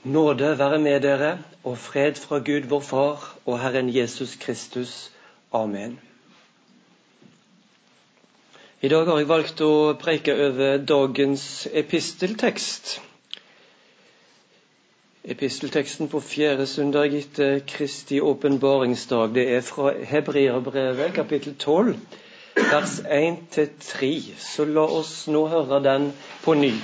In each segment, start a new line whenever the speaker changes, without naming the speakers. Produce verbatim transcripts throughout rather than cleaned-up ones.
Nåde være med dere, og fred fra Gud vår Far og Herren Jesus Kristus. Amen. I dag har jeg valgt å preke over dagens episteltekst. Epistelteksten på fjerde søndag etter Kristi åpenbaringsdag. Det er fra Hebreerbrevet, kapittel tolv, vers én til tre. Så la oss nå høre den på ny.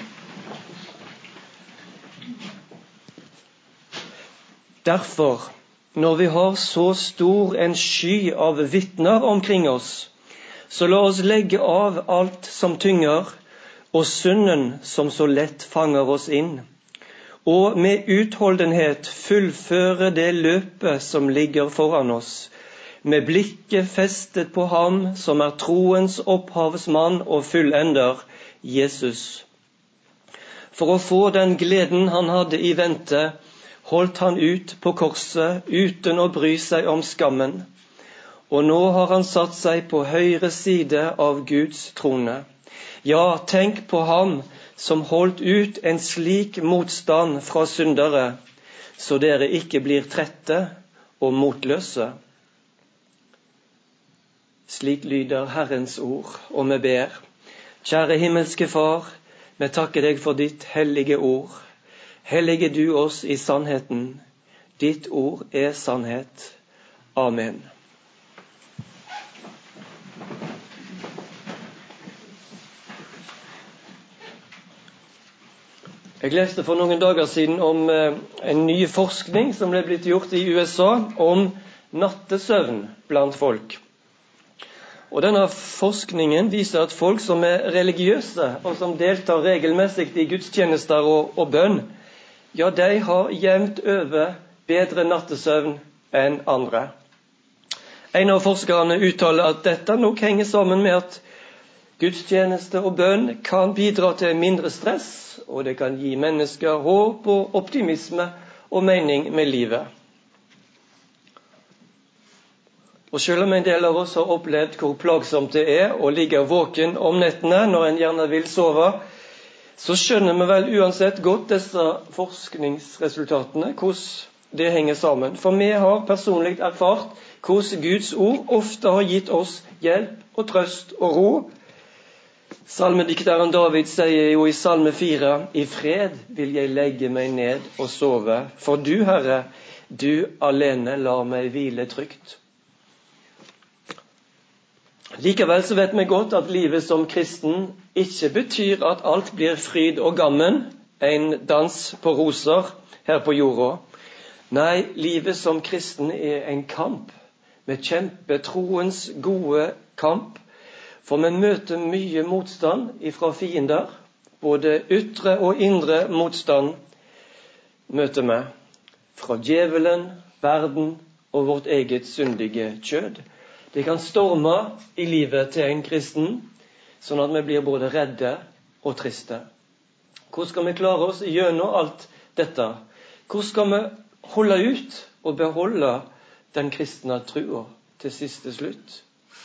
Derfor, når vi har så stor en sky av vitner omkring oss, så la oss legge av alt som tynger, og synden som så lett fanger oss inn, og med utholdenhet fullføre det løpet som ligger foran oss, med blikket festet på ham som er troens opphavsmann og fullender, Jesus. For å få den gleden han hadde i vente, holdt han ut på korset uten å bry seg om skammen, og nå har han satt seg på høyre side av Guds trone. Ja, tenk på ham som holdt ut en slik motstand fra syndere, så dere ikke blir trette og motløse. Slik lyder Herrens ord, og vi ber. Kjære himmelske Far, vi takker deg for ditt hellige ord. Hellige du oss i sannheten. Ditt ord er sannhet. Amen. Jeg leste for noen dager siden om en ny forskning som ble blitt gjort i U S A om nattesøvn blant folk. Og denne forskningen viser at folk som er religiøse og som deltar regelmessig i gudstjenester og, og bønn, ja, de har jevnt over bedre nattesøvn enn andre. En av forskerne uttaler at dette nok henger sammen med at gudstjeneste og bønn kan bidra til mindre stress, og det kan gi mennesker håp og optimisme og mening med livet. Og selv om en del av oss har opplevd hvor plagsomt det er å ligge våken om nettene når en gjerne vil sove, så skjønner vi vel uansett godt disse forskningsresultatene, hvordan det henger sammen. For vi har personlig erfart hvordan Guds ord ofte har gitt oss hjelp og trøst og ro. Salmedikteren David sier jo i salme fire, «I fred vil jeg legge meg ned og sove, for du, Herre, du alene lar meg hvile trygt.» Likevel så vet vi godt at livet som kristen ikke betyr at alt blir fryd og gammen, en dans på roser her på jorda. Nei, livet som kristen er en kamp. Vi kjemper troens gode kamp, for vi møter mye motstand ifra fiender. Både ytre og indre motstand møter vi. Fra djevelen, verden og vårt eget syndige kjød. Det kan storme i livet til en kristen, sånn at vi blir både redde og triste. Hvordan skal vi klare oss gjennom alt dette? Hvordan skal vi holde ut og beholde den kristne troen til siste slutt?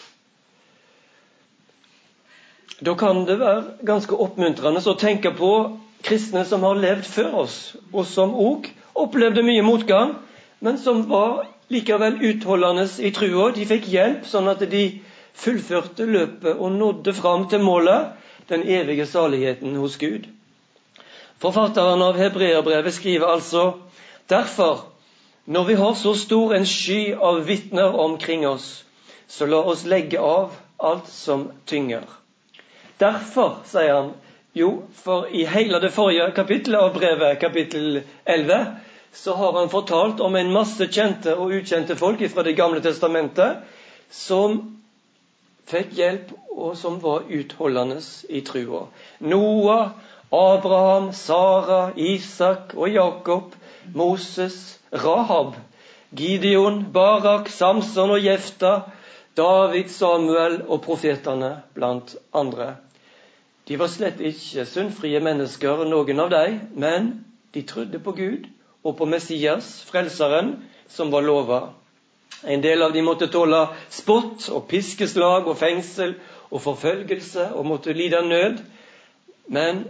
Da kan det være ganske oppmuntrende å tenke på kristne som har levd før oss, og som også opplevde mye motgang, men som var likevel utholdende i trua. De fikk hjelp sånn at de fullførte løpet og nådde fram til målet, den evige saligheten hos Gud. Forfatteren av Hebreerbrevet skriver altså, «Derfor, når vi har så stor en sky av vitner omkring oss, så la oss legge av alt som tynger.» Derfor, sier han, jo, for i hele det forrige kapittelet av brevet, kapittel elleve, så har han fortalt om en masse kjente og ukjente folk fra det gamle testamentet som fikk hjelp og som var utholdende i trua. Noah, Abraham, Sara, Isak og Jakob, Moses, Rahab, Gideon, Barak, Samson og Jefta, David, Samuel og profetene blant andre. De var slett ikke syndfrie mennesker, noen av dem, men de trodde på Gud og på Messias, frelseren, som var lovet. En del av de måtte tåle spott og piskeslag og fengsel og forfølgelse og måtte lide nød, men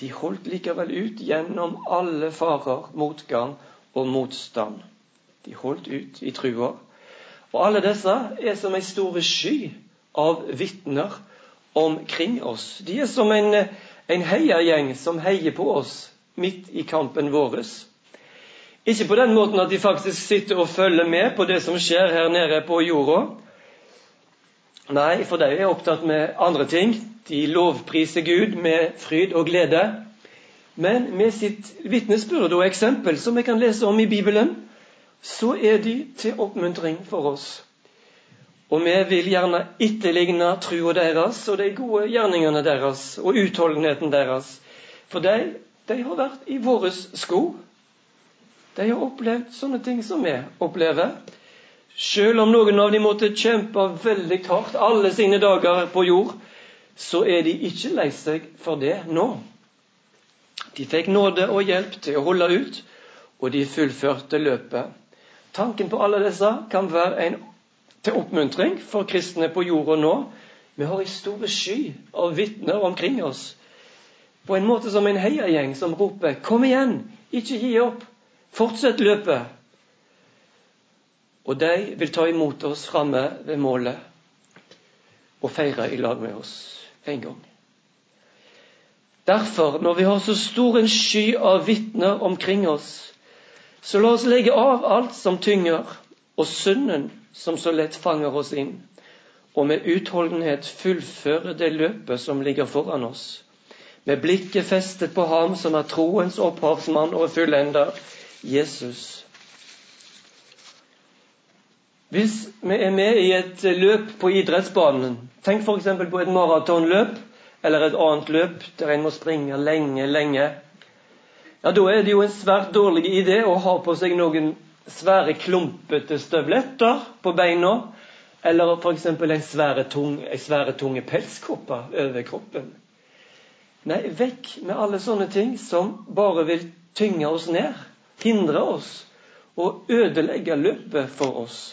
De holdt likevel ut gjennom alle farer, motgang og motstand. De holdt ut i trua. Og alle disse er som en store sky av vittner omkring oss. De er som en, en heiagjeng som heier på oss midt i kampen vår. Ikke på den måten at de faktisk sitter og følger med på det som skjer her nede på jorda. Nei, for de er opptatt med andre ting. De lovpriser Gud med fryd og glede. Men med sitt vittnesbyrd og eksempel, som vi kan lese om i Bibelen, så er de til oppmuntring for oss. Og vi vil gjerne etterligne trua deres og de gode gjerningene deres og utholdenheten deres. For de, de har vært i våre sko. De har opplevd sånne ting som vi opplever. Selv om noen av dem måtte kjempe veldig hardt alle sine dager på jord, så er de ikke lei seg for det nå. De fikk nåde og hjelp til å holde ut, og de fullførte løpet. Tanken på alle disse kan være en til oppmuntring for kristne på jorda nå. Vi har en stor sky av vittner omkring oss. På en måte som en heiagjeng som roper, kom igjen, ikke gi opp, fortsett løpet. Og de vil ta imot oss fremme ved målet og feire i lag med oss en gang. Derfor, når vi har så stor en sky av vittner omkring oss, så la oss legge av alt som tynger, og synden som så lett fanger oss inn, og med utholdenhet fullføre det løpet som ligger foran oss, med blikket festet på ham som er troens opphavsmann og fullender, Jesus. Hvis vi er med i et løp på idrettsbanen, tenk for eksempel på et maratonløp, eller et annet løp der en må springe lenge, lenge, ja, da er det jo en svært dårlig idé å ha på seg noen svære klumpete støvletter på beina, eller for eksempel en svære, tung, en svære tunge pelskopper over kroppen. Nei, vekk med alle sånne ting som bare vil tynge oss ned, hindre oss og ødelegge løpet for oss.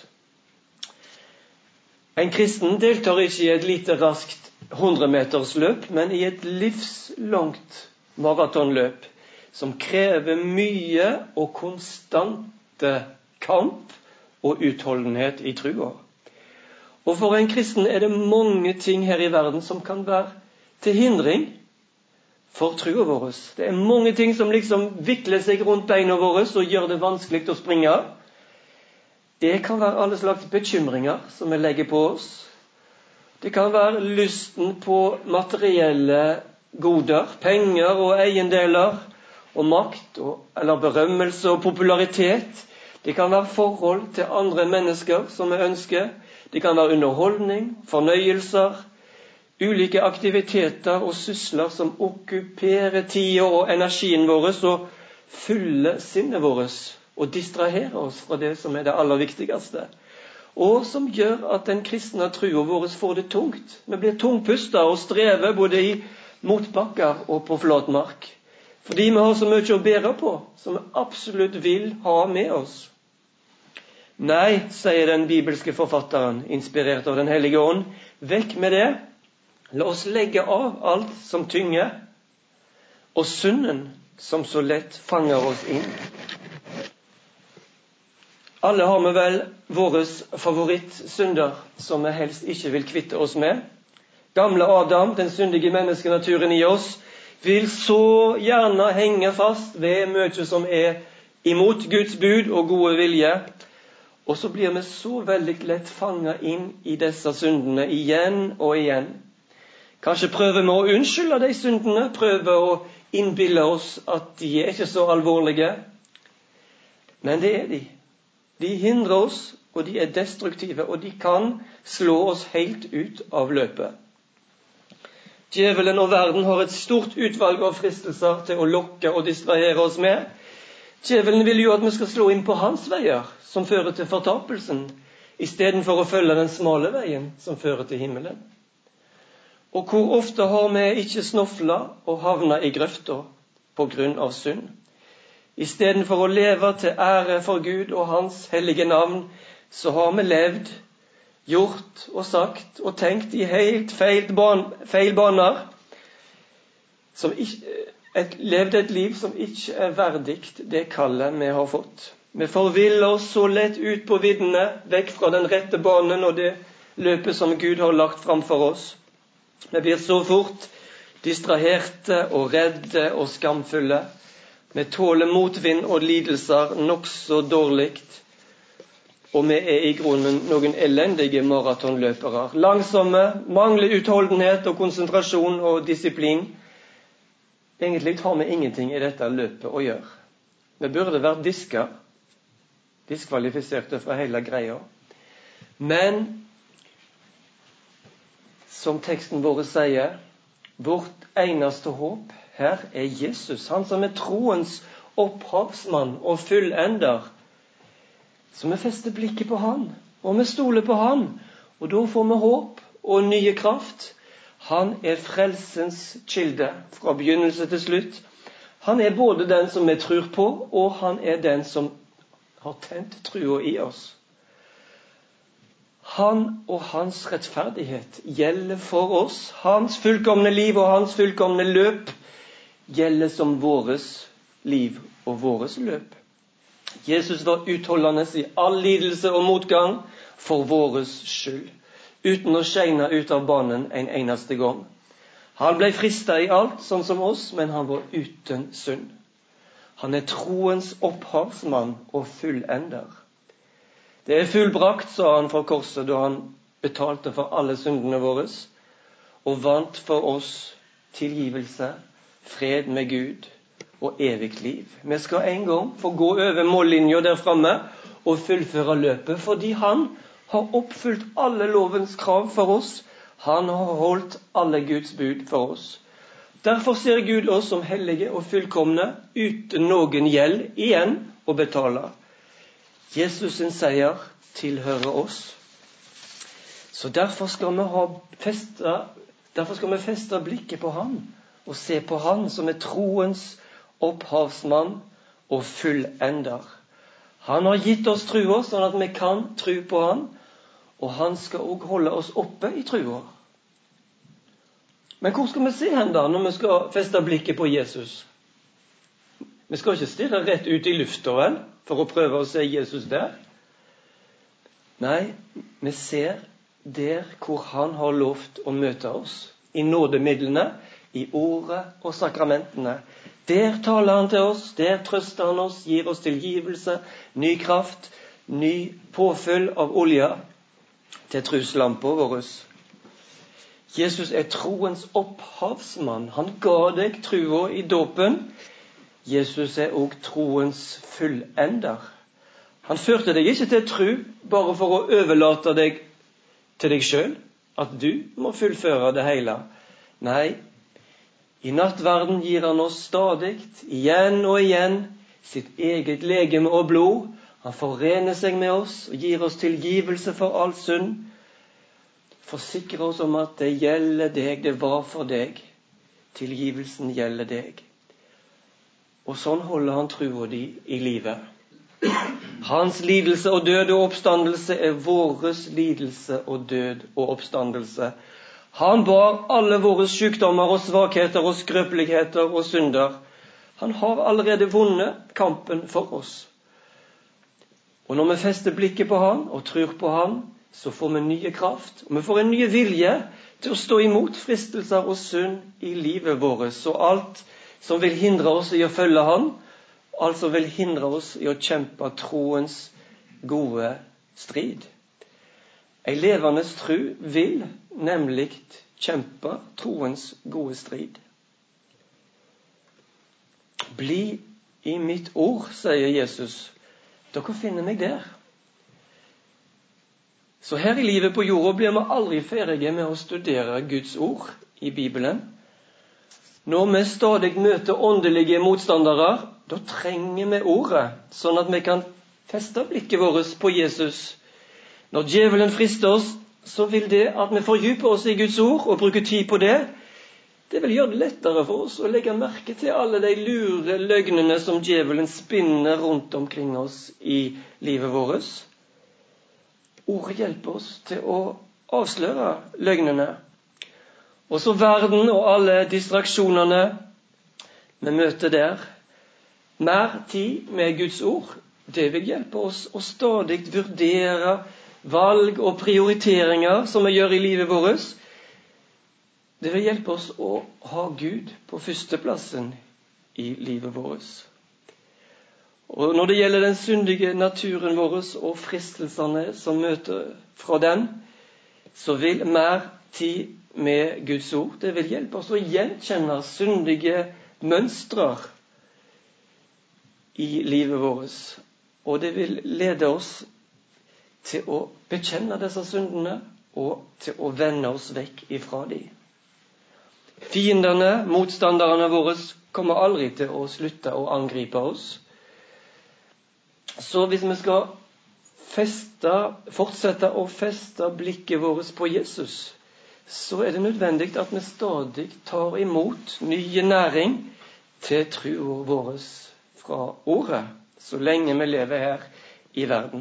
En kristen deltar ikke i et lite raskt hundremetersløp, men i et livslangt maratonløp, som krever mye og konstante kamp og utholdenhet i trua. Og for en kristen er det mange ting her i verden som kan være til hindring for trua vår. Det er mange ting som liksom vikler seg rundt beina våre og gjør det vanskelig å springe. Det kan være alle slags bekymringer som vi legger på oss. Det kan være lysten på materielle goder, penger og eiendeler, og makt, og, eller berømmelse og popularitet. Det kan være forhold til andre mennesker som vi ønsker. Det kan være underholdning, fornøyelser, ulike aktiviteter og sysler som okkuperer tida og energien vår og fyller sinnet vårt og distraherer oss fra det som er det aller viktigste. Og som gjør at den kristne trua vår får det tungt. Vi blir tungpusta og strever både i motbakker og på flat mark. Fordi vi har så mye å bære på, som vi absolutt vil ha med oss. Nei, sier den bibelske forfatteren, inspirert av den hellige ånd, vekk med det. La oss legge av alt som tynger, og synden som så lett fanger oss inn. Alle har vi vel våres favorittsynder, som vi helst ikke vil kvitte oss med. Gamle Adam, den syndige menneskenaturen i oss, vil så gjerne henge fast ved mye som er imot Guds bud og gode vilje. Og så blir vi så veldig lett fanget inn i disse syndene igjen og igjen. Kanskje prøver vi å unnskylde de syndene, prøver å innbille oss at de er ikke så alvorlige. Men det er de. De hindrer oss, og de er destruktive, og de kan slå oss helt ut av løpet. Djevelen og verden har et stort utvalg av fristelser til å lokke og distrahere oss med. Djevelen vil jo at vi skal slå inn på hans veier, som fører til fortapelsen, i stedet for å følge den smale veien, som fører til himmelen. Og hvor ofte har vi ikke snoflet og havnet i grøfta på grunn av synd? I stedet for å leve til ære for Gud og hans hellige navn, så har vi levd, gjort og sagt og tenkt i helt feil, ban, feil baner, som ikke, et, levd et liv som ikke er verdigt det kallet vi har fått. Vi forviller oss så lett ut på viddene, vekk fra den rette banen og det løpet som Gud har lagt fram for oss. Vi blir så fort distraherte og redde og skamfulle. Vi tåler motvind og lidelser nok så dårligt. Og vi er i grunnen noen elendige maratonløpere. Langsomme, mangler utholdenhet og konsentrasjon og disiplin. Egentlig har vi ingenting i dette løpet å gjøre. Vi burde vært diska, diskvalifiserte fra hele greia. Men, som teksten vår sier, vårt eneste håp her er Jesus, han som er troens opphavsmann og fullender. Så vi fester blikket på han, og vi stoler på han, og da får vi håp og nye kraft. Han er frelsens kilde fra begynnelse til slutt. Han er både den som vi tror på, og han er den som har tent trua i oss. Han og hans rettferdighet gjelder for oss. Hans fullkomne liv og hans fullkomne løp gjelder som våres liv og våres løp. Jesus var utholdende i all lidelse og motgang for våres skyld, uten å skjene ut av banen en eneste gang. Han ble fristet i alt, sånn som oss, men han var uten synd. Han er troens opphavsmann og fullender. Det er fullbrakt, sa han fra korset, da han betalte for alle syndene våre, og vant for oss tilgivelse, fred med Gud og evig liv. Vi skal en gang få gå over mållinja der fremme og fullføre løpet, fordi han har oppfylt alle lovens krav for oss. Han har holdt alle Guds bud for oss. Derfor ser Gud oss som hellige og fullkomne, uten noen gjeld igjen å betale. Jesus sin seier tilhører oss. Så derfor skal vi ha feste, derfor skal vi feste blikket på han, og se på han som er troens opphavsmann og fullender. Han har gitt oss trua, sånn at vi kan tro på han, og han skal også holde oss oppe i trua. Men hvor skal vi se hen da, når vi skal feste blikket på Jesus? Vi skal ikke stirre rett ut i lufta, vel, for å prøve å se Jesus der. Nei, vi ser der hvor han har lovt å møte oss, i nådemidlene, i ordet og sakramentene. Der taler han til oss, der trøster han oss, gir oss tilgivelse, ny kraft, ny påfyll av olje til troslampa vår. Jesus er troens opphavsmann. Han ga deg trua i dåpen. Jesus er også troens fullender. Han førte deg ikke til tro bare for å overlate deg til deg selv, at du må fullføre det hele. Nei, i nattverden gir han oss stadig, igjen og igjen, sitt eget legeme og blod. Han forener seg med oss og gir oss tilgivelse for all synd. Forsikrer oss om at det gjelder deg, det var for deg. Tilgivelsen gjelder deg. Og sånn holder han trua di i livet. Hans lidelse og død og oppstandelse er våres lidelse og død og oppstandelse. Han bar alle våre sykdommer og svakheter og skrøpeligheter og synder. Han har allerede vunnet kampen for oss. Og når vi fester blikket på han og tror på han, så får vi nye kraft. Og vi får en ny vilje til å stå imot fristelser og synd i livet vårt. Så alt som vil hindre oss i å følge han, altså vil hindre oss i å kjempe troens gode strid. En levende tro vil nemlig kjempe troens gode strid. Bli i mitt ord, sier Jesus. Dere finner meg der. Så her i livet på jorda blir vi aldri ferdige med å studere Guds ord i Bibelen. Når vi stadig møter åndelige motstandere, da trenger vi ordet, sånn at vi kan feste blikket vårt på Jesus. Når djevelen frister oss, så vil det at vi fordyper oss i Guds ord og bruker tid på det, det vil gjøre det lettere for oss å legge merke til alle de lure løgnene som djevelen spinner rundt omkring oss i livet vårt. Ordet hjelper oss til å avsløre løgnene. Og så verden og alle distraksjonene, vi møter der. Mer tid med Guds ord, det vil hjelpe oss å stadig vurdere valg og prioriteringer som vi gjør i livet vårt. Det vil hjelpe oss å ha Gud på førsteplassen i livet vårt. Og når det gjelder den syndige naturen vår og fristelsene som møter fra den, så vil mer tid med Guds ord, det vil hjelpe oss å gjenkjenne syndige mønstre i livet vårt. Og det vil lede oss til å bekjenne disse syndene og til å vende oss vekk ifra dem. Fiendene, motstanderne våre, kommer aldri til å slutte å angripe oss. Så hvis vi skal feste, fortsette å feste blikket vårt på Jesus, så er det nødvendig at vi stadig tar imot nye næring til troen vår fra ordet, så lenge vi lever her i verden.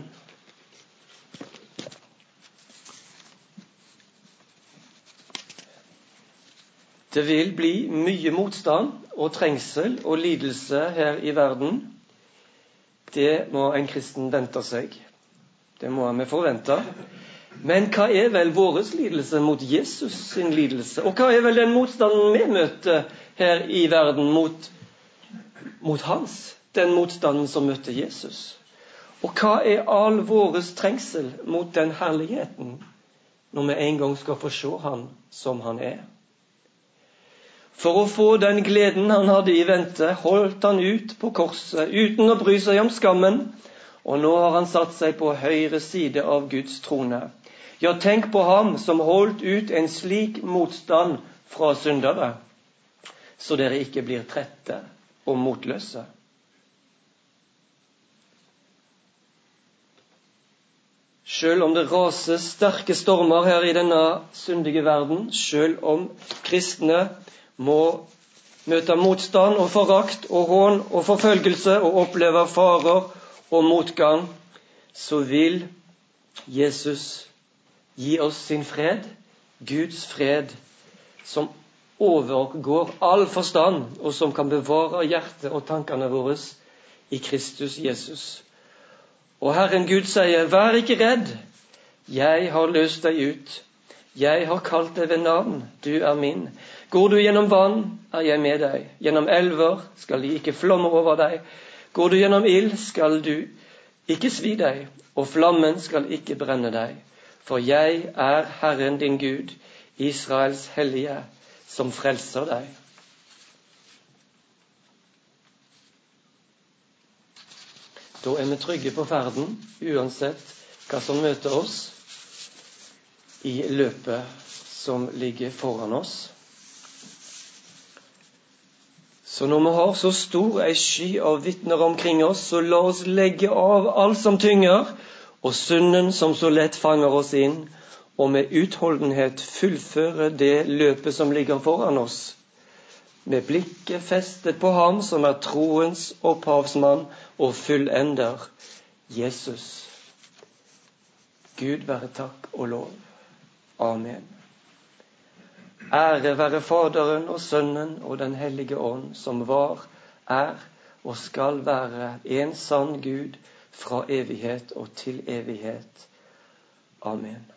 Det vil bli mye motstand og trengsel og lidelse her i verden. Det må en kristen vente seg. Det må vi forvente. Men hva er vel vår lidelse mot Jesus sin lidelse? Og hva er vel den motstanden vi møter her i verden mot, mot hans? Den motstanden som møter Jesus. Og hva er all vår trengsel mot den herligheten når vi en gang skal få se han som han er? For å få den gleden han hadde i vente, holdt han ut på korset uten å bry seg om skammen, og nå har han satt seg på høyre side av Guds trone. Ja, tenk på ham som holdt ut en slik motstand fra syndere, så dere ikke blir trette og motløse. Selv om det raser sterke stormer her i denne syndige verden, selv om kristne må møte motstand og forakt og hån og forfølgelse og oppleve farer og motgang, så vil Jesus gi oss sin fred, Guds fred, som overgår all forstand, og som kan bevare hjertet og tankene våre i Kristus Jesus. Og Herren Gud sier, vær ikke redd, jeg har løst deg ut. Jeg har kalt deg ved navn, du er min. Går du gjennom vann, er jeg med deg. Gjennom elver skal de ikke flomme over deg. Går du gjennom ild, skal du ikke svi deg, og flammen skal ikke brenne deg. For jeg er Herren din Gud, Israels hellige, som frelser deg. Da er vi trygge på ferden, uansett hva som møter oss i løpet som ligger foran oss. Så når vi har så stor ei sky av vitner omkring oss, så la oss legge av alt som tynger, og synden som så lett fanger oss inn, og med utholdenhet fullføre det løpet som ligger foran oss, med blikket festet på ham som er troens opphavsmann og fullender, Jesus. Gud være takk og lov. Amen. Ære være Faderen og Sønnen og den hellige ånd, som var, er og skal være en sann Gud fra evighet og til evighet. Amen.